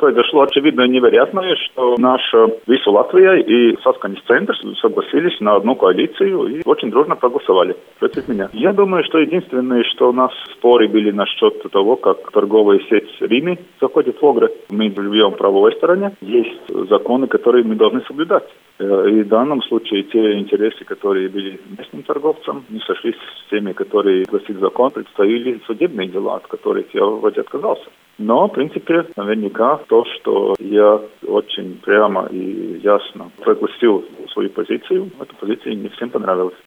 произошло очевидно невероятное, что наша Виса Латвия и Сасканис Центр согласились на одну коалицию и очень дружно проголосовали против меня. Я думаю, что единственное, что у нас споры были насчет того, как торговая сеть Риме заходит в Огры. Мы живем в правовой стороне. Есть законы, которые мы должны соблюдать. И в данном случае те интересы, которые были местным торговцам, не сошлись с теми, которые гласит закон, представили судебные дела, от которых я вроде отказался. Но, в принципе, наверняка то, что я очень прямо и ясно прогласил свою позицию, эта позиция не всем понравилась.